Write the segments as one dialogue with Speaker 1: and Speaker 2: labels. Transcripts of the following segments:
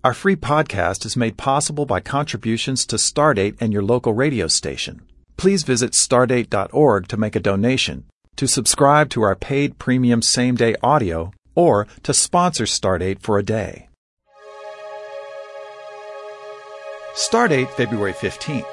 Speaker 1: Our free podcast is made possible by contributions to Stardate and your local radio station. Please visit stardate.org to make a donation, to subscribe to our paid premium same-day audio, or to sponsor Stardate for a day. Stardate, February 15th.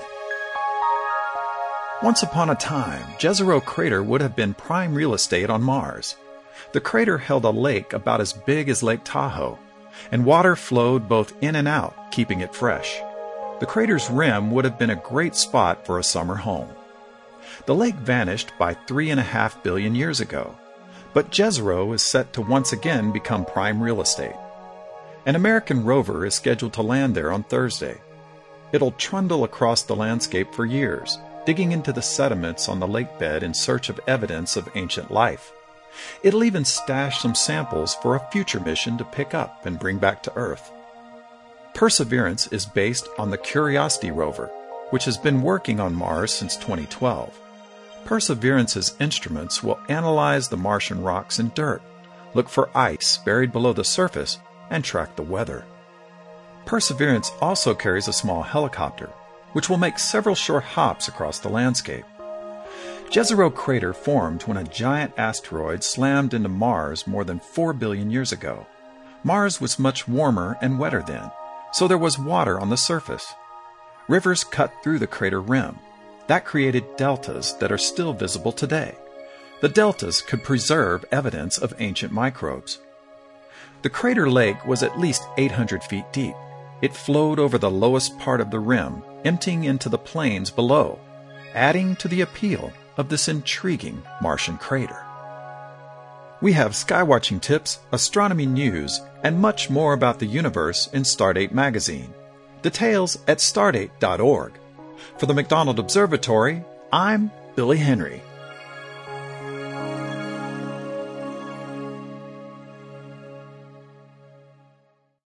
Speaker 1: Once upon a time, Jezero Crater would have been prime real estate on Mars. The crater held a lake about as big as Lake Tahoe, and water flowed both in and out, keeping it fresh. The crater's rim would have been a great spot for a summer home. The lake vanished by 3.5 billion years ago, but Jezero is set to once again become prime real estate. An American rover is scheduled to land there on Thursday. It'll trundle across the landscape for years, digging into the sediments on the lake bed in search of evidence of ancient life. It'll even stash some samples for a future mission to pick up and bring back to Earth. Perseverance is based on the Curiosity rover, which has been working on Mars since 2012. Perseverance's instruments will analyze the Martian rocks and dirt, look for ice buried below the surface, and track the weather. Perseverance also carries a small helicopter, which will make several short hops across the landscape. Jezero Crater formed when a giant asteroid slammed into Mars more than 4 billion years ago. Mars was much warmer and wetter then, so there was water on the surface. Rivers cut through the crater rim. That created deltas that are still visible today. The deltas could preserve evidence of ancient microbes. The crater lake was at least 800 feet deep. It flowed over the lowest part of the rim, emptying into the plains below, adding to the appeal of this intriguing Martian crater. We have skywatching tips, astronomy news, and much more about the universe in Stardate magazine. Details at stardate.org. For the McDonald Observatory, I'm Billy Henry.